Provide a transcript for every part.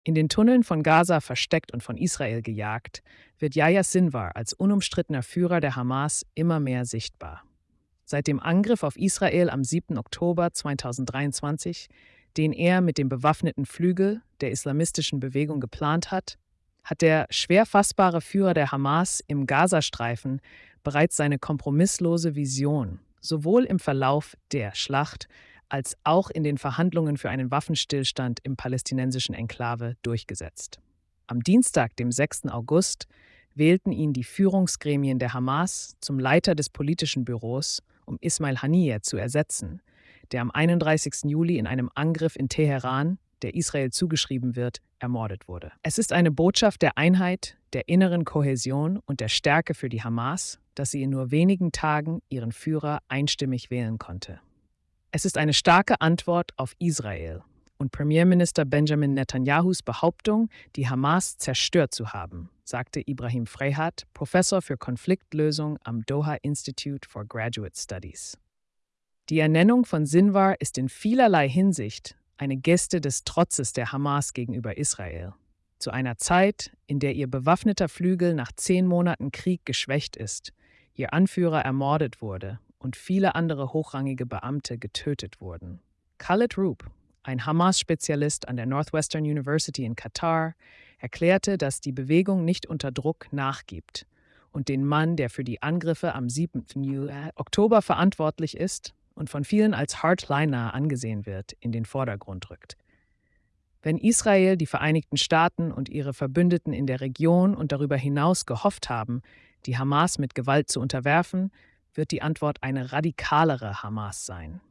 In den Tunneln von Gaza versteckt und von Israel gejagt, wird Yahya Sinwar als unumstrittener Führer der Hamas immer mehr sichtbar. Seit dem Angriff auf Israel am 7. Oktober 2023, den er mit dem bewaffneten Flügel der islamistischen Bewegung geplant hat, hat der schwer fassbare Führer der Hamas im Gazastreifen bereits seine kompromisslose Vision sowohl im Verlauf der Schlacht als auch in den Verhandlungen für einen Waffenstillstand im palästinensischen Enklave durchgesetzt. Am Dienstag, dem 6. August, wählten ihn die Führungsgremien der Hamas zum Leiter des politischen Büros, um Ismail Haniyeh zu ersetzen, der am 31. Juli in einem Angriff in Teheran, der Israel zugeschrieben wird, ermordet wurde. Es ist eine Botschaft der Einheit, der inneren Kohäsion und der Stärke für die Hamas, dass sie in nur wenigen Tagen ihren Führer einstimmig wählen konnte. Es ist eine starke Antwort auf Israel und Premierminister Benjamin Netanyahus Behauptung, die Hamas zerstört zu haben, sagte Ibrahim Freyhat, Professor für Konfliktlösung am Doha Institute for Graduate Studies. Die Ernennung von Sinwar ist in vielerlei Hinsicht eine Geste des Trotzes der Hamas gegenüber Israel. Zu einer Zeit, in der ihr bewaffneter Flügel nach 10 Monaten Krieg geschwächt ist, ihr Anführer ermordet wurde und viele andere hochrangige Beamte getötet wurden. Khaled Roop, ein Hamas-Spezialist an der Northwestern University in Katar, erklärte, dass die Bewegung nicht unter Druck nachgibt und den Mann, der für die Angriffe am 7. Oktober verantwortlich ist und von vielen als Hardliner angesehen wird, in den Vordergrund rückt. Wenn Israel, die Vereinigten Staaten und ihre Verbündeten in der Region und darüber hinaus gehofft haben, die Hamas mit Gewalt zu unterwerfen, wird die Antwort eine radikalere Hamas sein.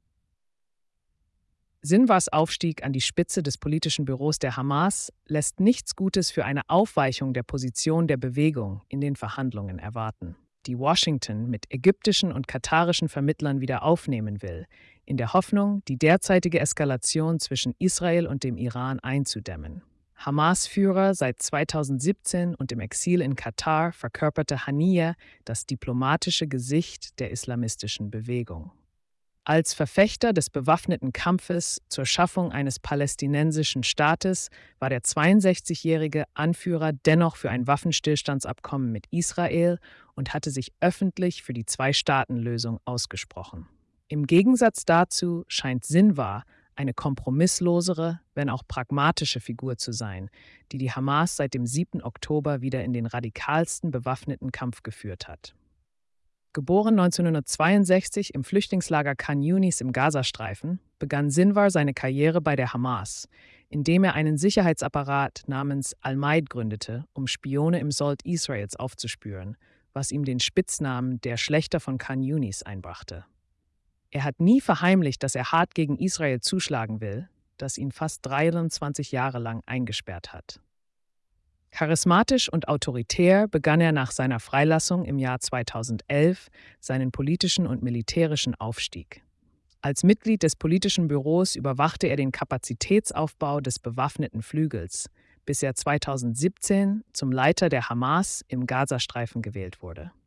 Sinwars Aufstieg an die Spitze des politischen Büros der Hamas lässt nichts Gutes für eine Aufweichung der Position der Bewegung in den Verhandlungen erwarten, die Washington mit ägyptischen und katarischen Vermittlern wieder aufnehmen will, in der Hoffnung, die derzeitige Eskalation zwischen Israel und dem Iran einzudämmen. Hamas-Führer seit 2017 und im Exil in Katar verkörperte Haniyeh das diplomatische Gesicht der islamistischen Bewegung. Als Verfechter des bewaffneten Kampfes zur Schaffung eines palästinensischen Staates war der 62-jährige Anführer dennoch für ein Waffenstillstandsabkommen mit Israel und hatte sich öffentlich für die Zwei-Staaten-Lösung ausgesprochen. Im Gegensatz dazu scheint Sinwar eine kompromisslosere, wenn auch pragmatische Figur zu sein, die die Hamas seit dem 7. Oktober wieder in den radikalsten bewaffneten Kampf geführt hat. Geboren 1962 im Flüchtlingslager Khan Yunis im Gazastreifen, begann Sinwar seine Karriere bei der Hamas, indem er einen Sicherheitsapparat namens Al-Maid gründete, um Spione im Sold Israels aufzuspüren, was ihm den Spitznamen der Schlächter von Khan Yunis einbrachte. Er hat nie verheimlicht, dass er hart gegen Israel zuschlagen will, das ihn fast 23 Jahre lang eingesperrt hat. Charismatisch und autoritär begann er nach seiner Freilassung im Jahr 2011 seinen politischen und militärischen Aufstieg. Als Mitglied des politischen Büros überwachte er den Kapazitätsaufbau des bewaffneten Flügels, bis er 2017 zum Leiter der Hamas im Gazastreifen gewählt wurde.